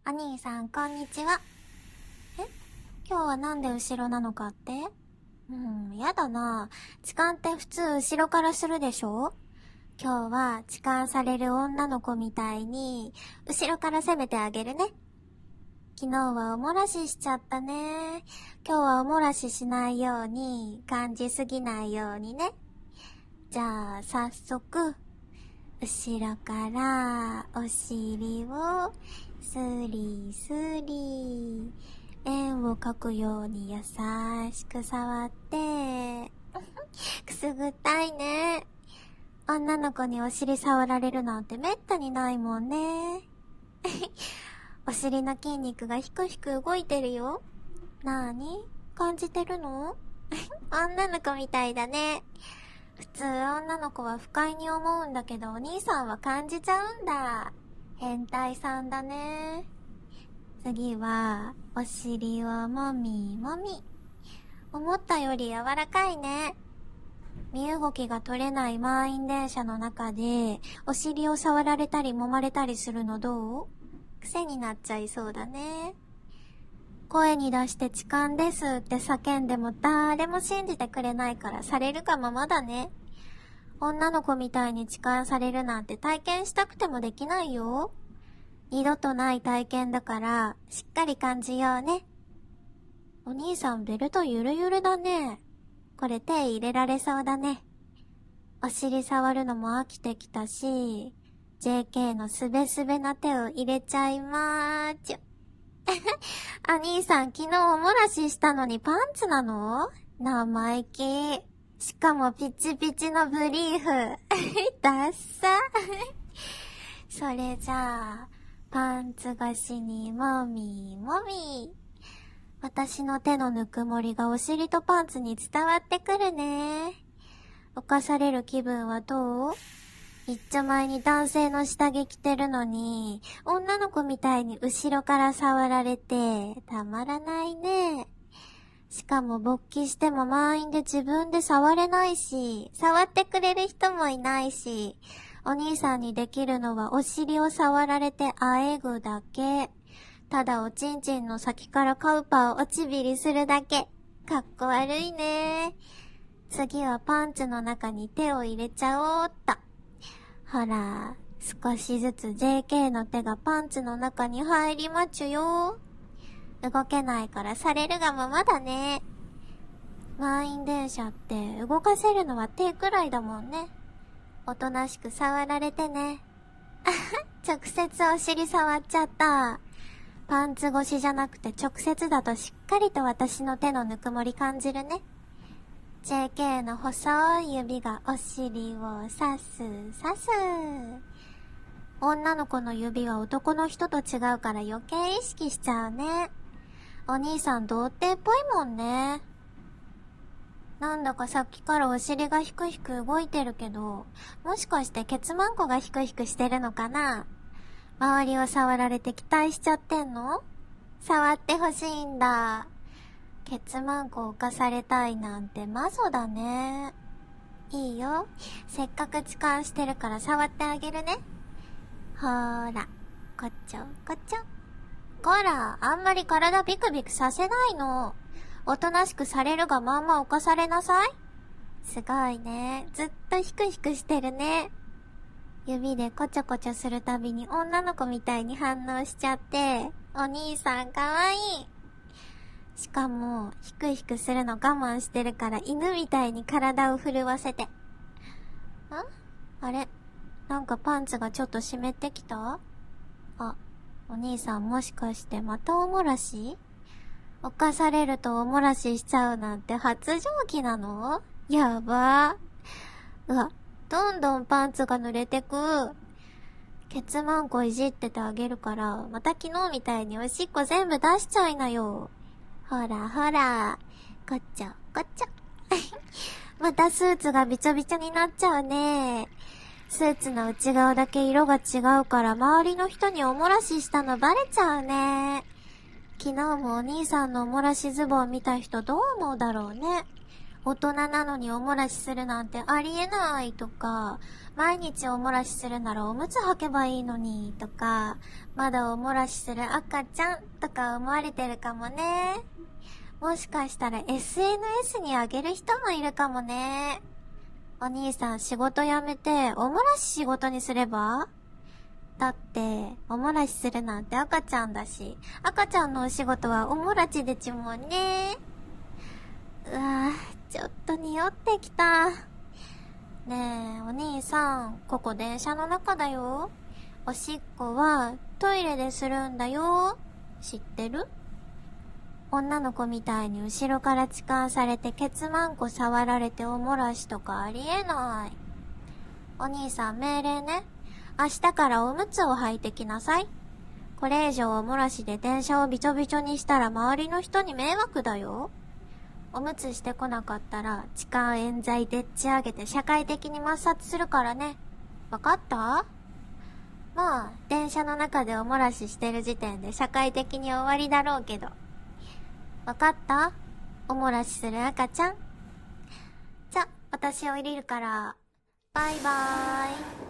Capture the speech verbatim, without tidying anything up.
お兄さん、こんにちは。え今日はなんで後ろなのかって？うん、やだな。痴漢って普通後ろからするでしょ？今日は痴漢される女の子みたいに、後ろから攻めてあげるね。昨日はおもらししちゃったね。今日はおもらししないように、感じすぎないようにね。じゃあ、早速、後ろからお尻をスリスリ円を描くように優しく触ってくすぐったいね。女の子にお尻触られるなんてめったにないもんね。お尻の筋肉がひくひく動いてるよ。なーに？感じてるの？女の子みたいだね。普通女の子は不快に思うんだけどお兄さんは感じちゃうんだ。変態さんだね。次はお尻をもみもみ。思ったより柔らかいね。身動きが取れない満員電車の中でお尻を触られたり揉まれたりするのどう？癖になっちゃいそうだね。声に出して痴漢ですって叫んでも誰も信じてくれないからされるがままだね。女の子みたいに痴漢されるなんて体験したくてもできないよ。二度とない体験だからしっかり感じようね。お兄さんベルトゆるゆるだね。これ手入れられそうだね。お尻触るのも飽きてきたし、ジェーケー のすべすべな手を入れちゃいまーちゅ。お兄さん昨日おもらししたのにパンツなの？生意気。しかもピチピチのブリーフ。ダッサ。それじゃあ、パンツ越しにもみもみ。私の手のぬくもりがお尻とパンツに伝わってくるね。犯される気分はどう？一丁前に男性の下着着てるのに、女の子みたいに後ろから触られて、たまらないね。しかも勃起しても満員で自分で触れないし、触ってくれる人もいないし、お兄さんにできるのはお尻を触られてあえぐだけ。ただおちんちんの先からカウパーをおちびりするだけ。かっこ悪いね。次はパンツの中に手を入れちゃおうっと。ほら、少しずつ ジェーケー の手がパンツの中に入りまちゅよ。動けないからされるがままだね。満員電車って動かせるのは手くらいだもんね。おとなしく触られてね。直接お尻触っちゃった。パンツ越しじゃなくて直接だとしっかりと私の手のぬくもり感じるね。ジェーケー の細い指がお尻をさすさす。女の子の指は男の人と違うから余計意識しちゃうね。お兄さん童貞っぽいもんね。なんだかさっきからお尻がひくひく動いてるけど、もしかしてケツマンコがひくひくしてるのかな？周りを触られて期待しちゃってんの？触ってほしいんだ。ケツマンコを犯されたいなんてマゾだね。いいよ。せっかく痴漢してるから触ってあげるね。ほーら、こっちょこっちょ。こら、あんまり体ビクビクさせないの。おとなしくされるがまんま犯されなさい。すごいね。ずっとヒクヒクしてるね。指でこちょこちょするたびに女の子みたいに反応しちゃって、お兄さんかわいい。しかも、ヒクヒクするの我慢してるから犬みたいに体を震わせて。ん？あれ？なんかパンツがちょっと湿ってきた？あ、お兄さんもしかしてまたおもらし？犯されるとおもらししちゃうなんて発情期なの？やばー。うわ、どんどんパンツが濡れてく。ケツマンコいじっててあげるから、また昨日みたいにおしっこ全部出しちゃいなよ。ほらほら、こっちょこっちょ。またスーツがびちょびちょになっちゃうね。スーツの内側だけ色が違うから周りの人におもらししたのバレちゃうね。昨日もお兄さんのおもらしズボン見た人どう思うだろうね。 大人なのにおもらしするなんてありえないとか、毎日おもらしするならおむつ履けばいいのにとか、まだおもらしする赤ちゃんとか思われてるかもね。もしかしたら エスエヌエス にあげる人もいるかもね。お兄さん仕事辞めておもらし仕事にすれば？だって、おもらしするなんて赤ちゃんだし、赤ちゃんのお仕事はおもらちでちゅもんね。うわぁ、ちょっと匂ってきた。ねえ、お兄さん、ここ電車の中だよ。おしっこはトイレでするんだよ。知ってる？女の子みたいに後ろから痴漢されてケツマンコ触られておもらしとかありえない。お兄さん命令ね。明日からおむつを履いてきなさい。これ以上おもらしで電車をびちょびちょにしたら周りの人に迷惑だよ。おむつしてこなかったら痴漢冤罪でっち上げて社会的に抹殺するからね。わかった？もう電車の中でおもらししてる時点で社会的に終わりだろうけど。わかった？おもらしする赤ちゃん。じゃ、私降りるから。バイバーイ。